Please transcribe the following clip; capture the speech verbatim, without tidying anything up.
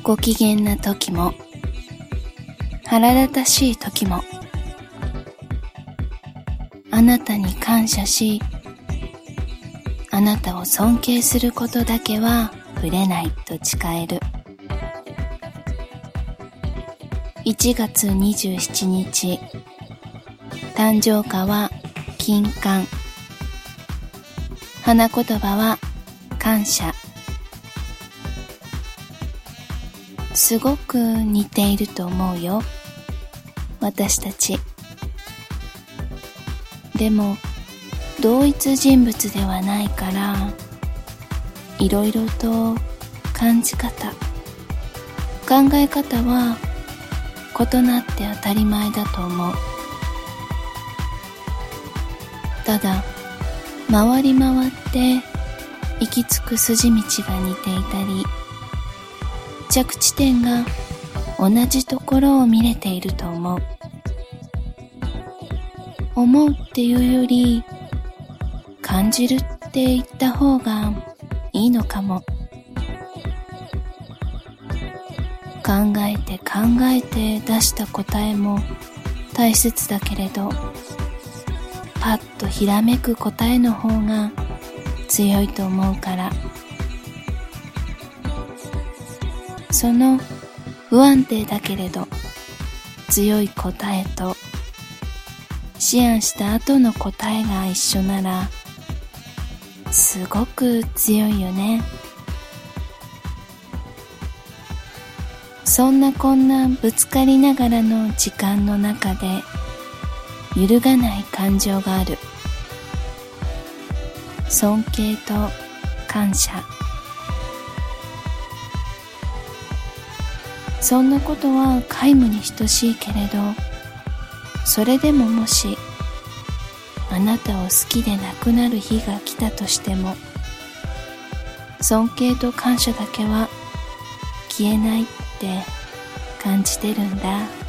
ご機嫌な時も腹立たしい時もあなたに感謝し、あなたを尊敬することだけはぶれないと誓える。いちがつにじゅうしちにち、誕生花は金柑、花言葉は感謝。すごく似ていると思うよ、私たち。でも同一人物ではないから、いろいろと感じ方、考え方は異なって当たり前だと思う。ただ回り回って行き着く筋道が似ていたり、着地点が同じところを見れていると思う。思うっていうより感じるって言った方がいいのかも。考えて考えて出した答えも大切だけれど、パッとひらめく答えの方が強いと思うから。その不安定だけれど強い答えと思案した後の答えが一緒ならすごく強いよね。そんなこんなぶつかりながらの時間の中で揺るがない感情がある。尊敬と感謝。そんなことは皆無に等しいけれど、それでももしあなたを好きでなくなる日が来たとしても、尊敬と感謝だけは消えないって感じてるんだ。